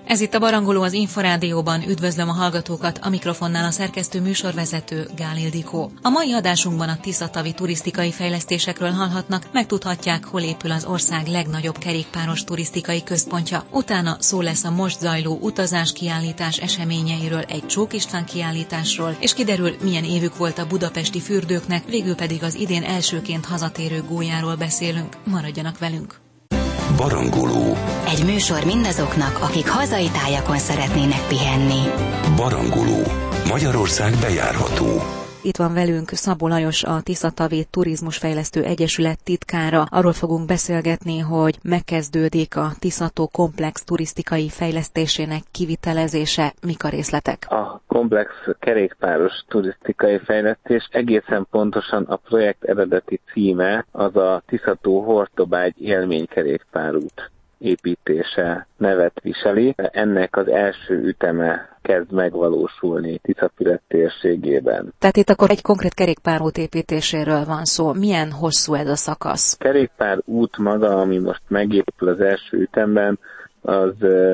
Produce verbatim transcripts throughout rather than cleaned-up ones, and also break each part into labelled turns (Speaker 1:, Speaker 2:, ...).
Speaker 1: Ez itt a Barangoló, az Inforádióban. Üdvözlöm a hallgatókat, a mikrofonnál a szerkesztő műsorvezető Gál Ildikó. A mai adásunkban a tiszatavi turisztikai fejlesztésekről hallhatnak, megtudhatják, hol épül az ország legnagyobb kerékpáros turisztikai központja. Utána szó lesz a most zajló utazás-kiállítás eseményeiről, egy Csók István kiállításról, és kiderül, milyen évük volt a budapesti fürdőknek, végül pedig az idén elsőként hazatérő gólyáról beszélünk. Maradjanak velünk!
Speaker 2: Barangoló.
Speaker 3: Egy műsor mindazoknak, akik hazai tájakon szeretnének pihenni.
Speaker 2: Barangoló. Magyarország bejárható.
Speaker 1: Itt van velünk Szabó Lajos, a Tiszatavi Turizmusfejlesztő Egyesület titkára. Arról fogunk beszélgetni, hogy megkezdődik a Tiszató komplex turisztikai fejlesztésének kivitelezése. Mik a részletek?
Speaker 4: A komplex kerékpáros turisztikai fejlesztés, egészen pontosan a projekt eredeti címe az a Tiszató Hortobágy élménykerékpárút építése nevet viseli. Ennek az első üteme kezd megvalósulni Tiszafüred térségében.
Speaker 1: Tehát itt akkor egy konkrét kerékpárút építéséről van szó. Milyen hosszú ez a szakasz?
Speaker 4: A kerékpárút maga, ami most megépül az első ütemben, az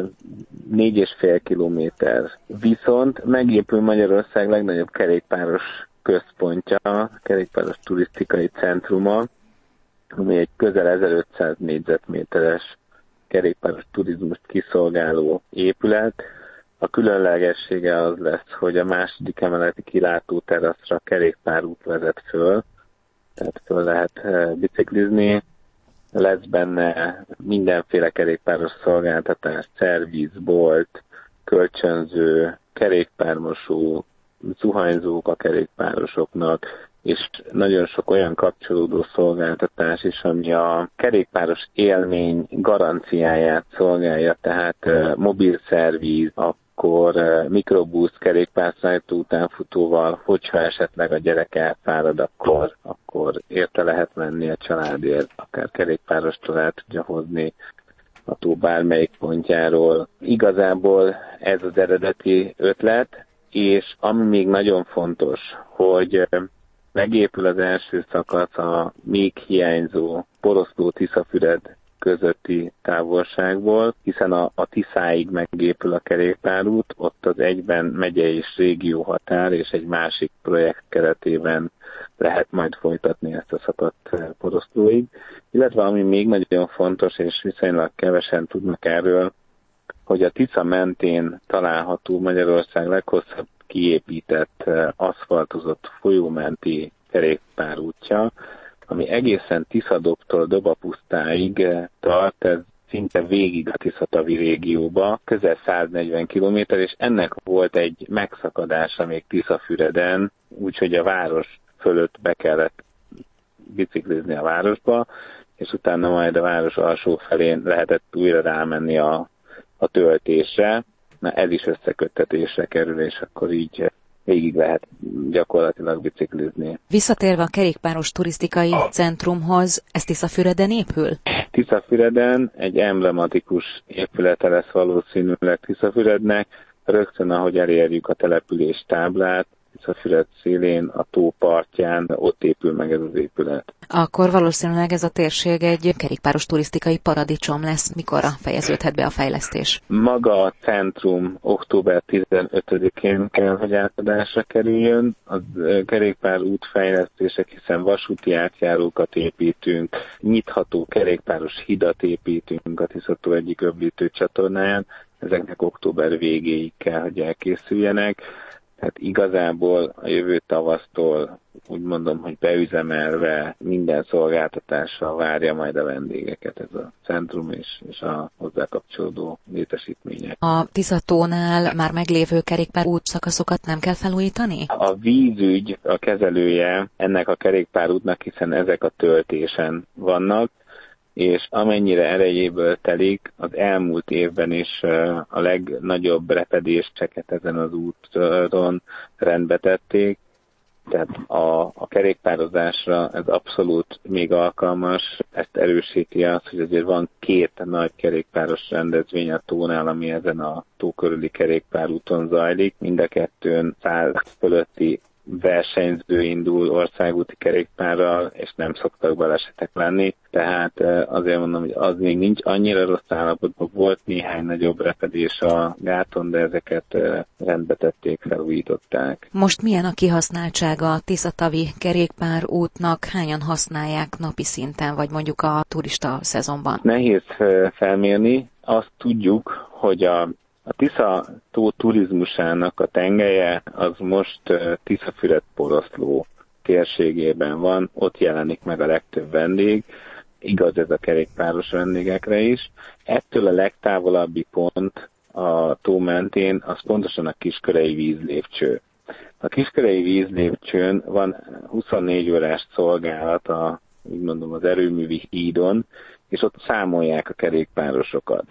Speaker 4: négy és fél kilométer. Viszont megépül Magyarország legnagyobb kerékpáros központja, kerékpáros turisztikai centruma, ami egy közel ezerötszáz négyzetméteres kerékpáros turizmust kiszolgáló épület. A különlegessége az lesz, hogy a második emeleti kilátó teraszra kerékpárút vezet föl, tehát föl lehet biciklizni. Lesz benne mindenféle kerékpáros szolgáltatás, szerviz, bolt, kölcsönző, kerékpármosó, zuhanyzók a kerékpárosoknak, és nagyon sok olyan kapcsolódó szolgáltatás is, ami a kerékpáros élmény garanciáját szolgálja, tehát mobil szerviz, akkor mikrobusz kerékpárszállító utánfutóval, hogyha esetleg a gyerek elfárad, akkor, akkor érte lehet menni a családért, akár kerékpárostól el tudja hozni a tó bármelyik pontjáról. Igazából ez az eredeti ötlet, és ami még nagyon fontos, hogy megépül az első szakasz a még hiányzó Poroszló-Tiszafüred közötti távolságból, hiszen a, a Tiszáig megépül a kerékpárút, ott az egyben megyei és régió határ, és egy másik projekt keretében lehet majd folytatni ezt a szakaszt Poroszlóig. Illetve ami még nagyon fontos, és viszonylag kevesen tudnak erről, hogy a Tisza mentén található Magyarország leghosszabb kiépített, aszfaltozott folyómenti kerékpárútja, ami egészen Tiszadobtól Dobapusztáig tart, ez szinte végig a tiszatavi régióba, közel száznegyven kilométer, és ennek volt egy megszakadása még Tiszafüreden, úgyhogy a város fölött be kellett biciklizni a városba, és utána majd a város alsó felén lehetett újra rámenni a, a töltésre. Na ez is összeköttetésre kerül, és akkor így végig lehet gyakorlatilag biciklizni.
Speaker 1: Visszatérve a kerékpáros turisztikai centrumhoz, ez Tiszafüreden épül?
Speaker 4: Tiszafüreden egy emblematikus épülete lesz valószínűleg Tiszafürednek, rögtön ahogy elérjük a település táblát, Tiszafüred szélén, a tó partján, ott épül meg ez az épület.
Speaker 1: Akkor valószínűleg ez a térség egy kerékpáros turisztikai paradicsom lesz. Mikorra fejeződhet be a fejlesztés?
Speaker 4: Maga a centrum október tizenötödikén kell, hogy átadásra kerüljön. A kerékpárút fejlesztések, hiszen vasúti átjárókat építünk, nyitható kerékpáros hidat építünk a Tiszató egyik öblítő csatornáján. Ezeknek október végéig kell, hogy elkészüljenek. Tehát igazából a jövő tavasztól úgy mondom, hogy beüzemelve minden szolgáltatással várja majd a vendégeket ez a centrum és, és a hozzá kapcsolódó létesítmények.
Speaker 1: A Tiszatónál már meglévő kerékpárút szakaszokat nem kell felújítani?
Speaker 4: A vízügy a kezelője ennek a kerékpárútnak, hiszen ezek a töltésen vannak, és amennyire erejéből telik, az elmúlt évben is a legnagyobb repedéseket ezen az úton rendbe tették, tehát a, a kerékpározásra ez abszolút még alkalmas, ezt erősíti az, hogy azért van két nagy kerékpáros rendezvény a tónál, ami ezen a tó körüli kerékpárúton zajlik, mind a kettőn száz fölötti versenyző indul országúti kerékpárral, és nem szoktak balesetek lenni, tehát azért mondom, hogy az még nincs annyira rossz állapotban, volt néhány nagyobb repedés a gáton, de ezeket rendbe tették, felújították.
Speaker 1: Most milyen a kihasználtsága a Tiszatavi kerékpárútnak, hányan használják napi szinten, vagy mondjuk a turista szezonban?
Speaker 4: Nehéz felmérni, azt tudjuk, hogy a A Tisza tó turizmusának a tengelye az most Tiszafüred-Poroszló térségében van, ott jelenik meg a legtöbb vendég, igaz ez a kerékpáros vendégekre is. Ettől a legtávolabbi pont a tó mentén az pontosan a Kiskörei vízlépcső. A Kiskörei vízlépcsőn van huszonnégy órás szolgálat a, úgy mondom, az erőművi hídon, és ott számolják a kerékpárosokat.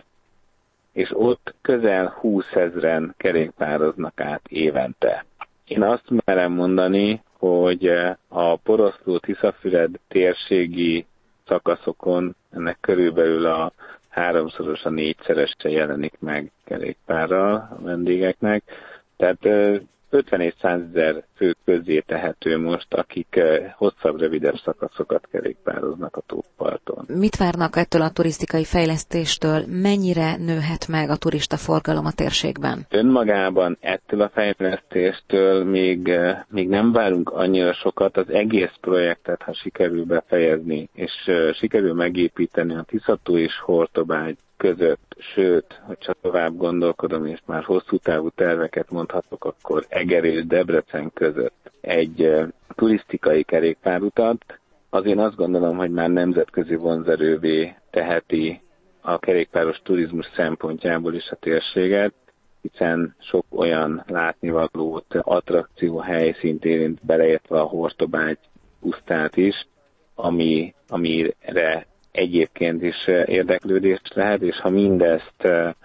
Speaker 4: És ott közel húszezren kerékpároznak át évente. Én azt merem mondani, hogy a Poroszló-Tiszafüred térségi szakaszokon ennek körülbelül a háromszoros, a négyszerese jelenik meg kerékpárral a vendégeknek. Tehát ötven és százezer fő közé tehető most, akik hosszabb, rövidebb szakaszokat kerékpároznak a tóparton.
Speaker 1: Mit várnak ettől a turisztikai fejlesztéstől? Mennyire nőhet meg a turista forgalom a térségben?
Speaker 4: Önmagában ettől a fejlesztéstől még, még nem várunk annyira sokat. Az egész projektet, ha sikerül befejezni, és sikerül megépíteni a Tiszató és Hortobágy között, sőt, hogyha tovább gondolkodom, és már hosszú távú terveket mondhatok, akkor Eger és Debrecen között egy uh, turisztikai kerékpárutat, az én azt gondolom, hogy már nemzetközi vonzerővé teheti a kerékpáros turizmus szempontjából is a térséget, hiszen sok olyan látnivalót, attrakció helyszínt érint, beleértve a Hortobágy pusztát is, ami, amire egyébként is érdeklődés lehet, és ha mindezt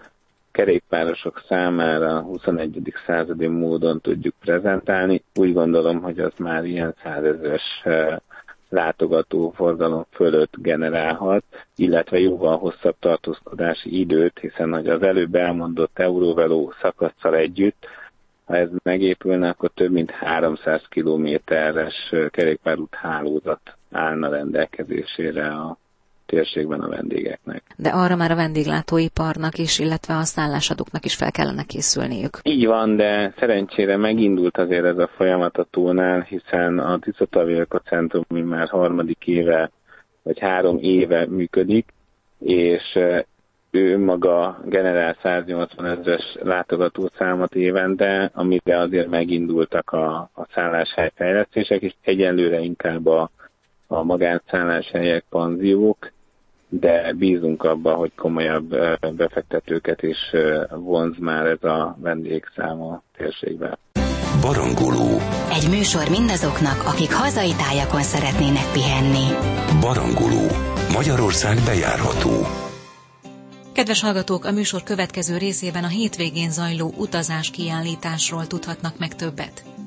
Speaker 4: kerékpárosok számára huszonegyedik századi módon tudjuk prezentálni, úgy gondolom, hogy az már ilyen százezres látogatóforgalom fölött generálhat, illetve jóval hosszabb tartózkodási időt, hiszen hogy az előbb elmondott Euróveló szakasszal együtt, ha ez megépülne, akkor több mint háromszáz kilométeres kerékpárút hálózat állna rendelkezésére a térségben a vendégeknek.
Speaker 1: De arra már a vendéglátóiparnak is, illetve a szállásadóknak is fel kellene készülniük.
Speaker 4: Így van, de szerencsére megindult azért ez a folyamat a tónál, hiszen a Tiszatavi Ökocentrum már harmadik éve, vagy három éve működik, és ő maga generál száznyolcvan ezres látogatószámot évente, amire azért megindultak a, a szálláshelyfejlesztések, és egyenlőre inkább a, a magánszálláshelyek, panziók, de bízunk abba, hogy komolyabb befektetőket is vonz már ez a vendégszám a térségben.
Speaker 2: Barangoló.
Speaker 3: Egy műsor mindazoknak, akik hazai tájakon szeretnének pihenni.
Speaker 2: Barangoló. Magyarország bejárható.
Speaker 1: Kedves hallgatók, a műsor következő részében a hétvégén zajló utazás kiállításról tudhatnak meg többet.